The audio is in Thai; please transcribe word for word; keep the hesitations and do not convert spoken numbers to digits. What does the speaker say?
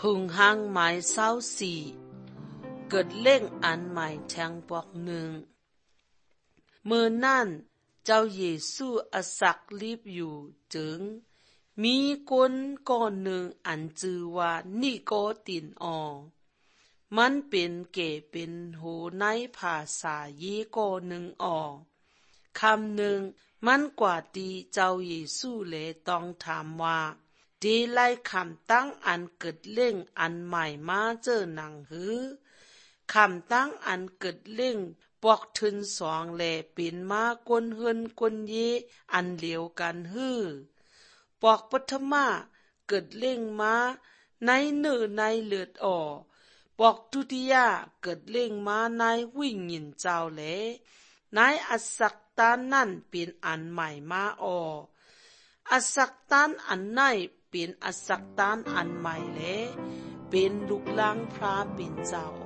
หุงหางหมายเศร้าสี่เกิดเล่งอันใหม่แทงปอกหนึ่งเมื่อนั่นเจ้าเยซูอสักรีบอยู่จึงมีคนก้อนหนึ่งอันจือว่านิโกตินออมันเป็นเก่เป็นโหในภาษาเยโกหนึ่งออคำหนึ่งมันกว่าตีเจ้าเยซูเลยต้องถามว่าดีไล่คำตั้งอันเกิดเล่งอันใหม่มาเจอหนังหือคำตั้งอันเกิดเล่งปอกทึนสองแลเป็นมากวนเฮินกวนเยอันเหลียวกันฮือปอกปฐมาเกิดเล่งมาในเนื้อในเลือดอ่อปอกทุติยาเกิดเล่งมาในวิ่งหยินเจ้าแลนายอสักตานนั่นเป็นอันใหม่มาอ่ออสักตานอันไหนเป็นอสักตานอันใหม่แลเป็นลูกหลานพระเป็นเจ้าอ